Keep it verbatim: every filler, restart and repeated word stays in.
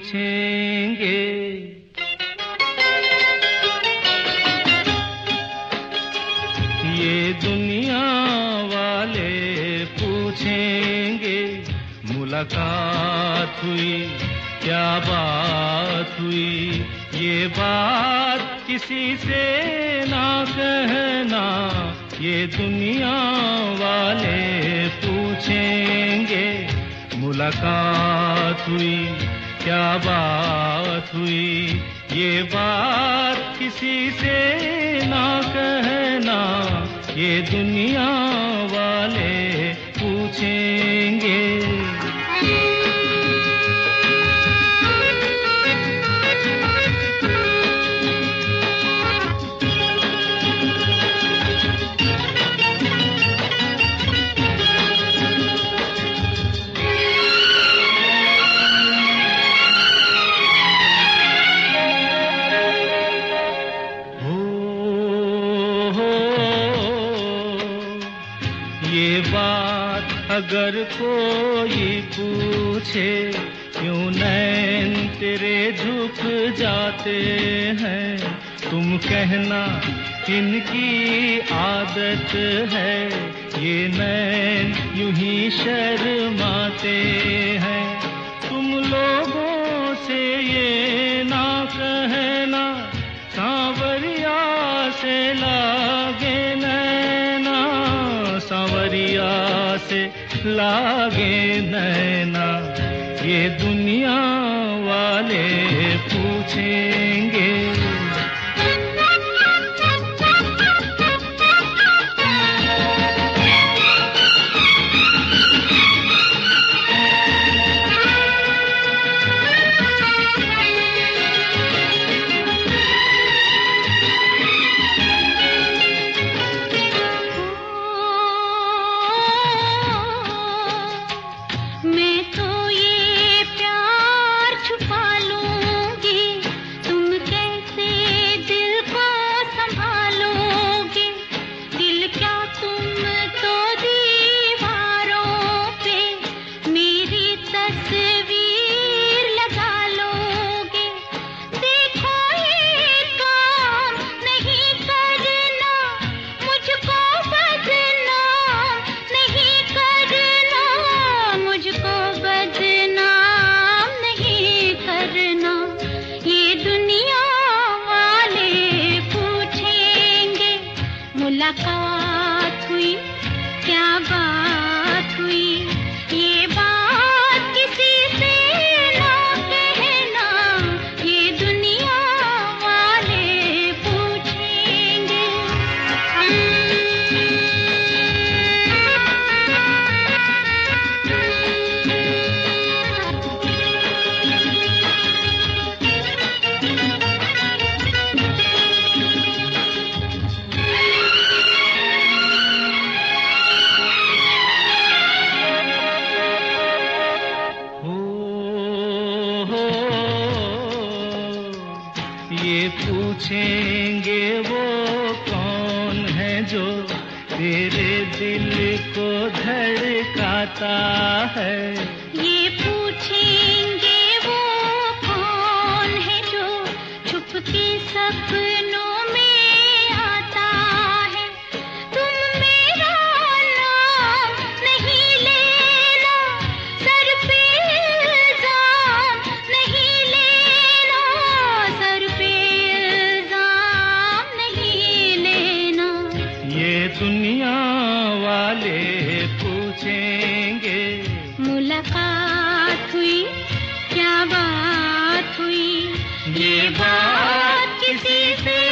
पूछेंगे। ये दुनिया वाले पूछेंगे, मुलाकात हुई क्या बात हुई, ये बात किसी से ना कहना। ये दुनिया वाले पूछेंगे, मुलाकात हुई क्या बात हुई, ये बात किसी से ना कहना। ये दुनिया वाले पूछेंगे। ये बात अगर कोई पूछे, क्यों नैन तेरे झुक जाते हैं, तुम कहना इनकी आदत है, ये नैन यूं ही शर्माते हैं। तुम लोगों से ये ना कहना, सांवरिया से लागे नैना, सांवरिया से लागे नैना। ये दुनिया वाले पूछेंगे। मुलाकात हुई क्या बात हुई, ये बात किसी से ना कहना। ये दुनिया वाले पूछेंगे। ये पूछेंगे वो कौन है जो तेरे दिल को धड़काता है। ये पूछेंगे वो कौन है जो छुप के सपनों में आता है। तुम मेरा नाम नहीं लेना, सर पे इल्जाम नहीं लेना, सर पे इल्जाम नहीं लेना। ये दुनिया वाले पूछेंगे, मुलाकात हुई क्या बात हुई, ये बात किसी से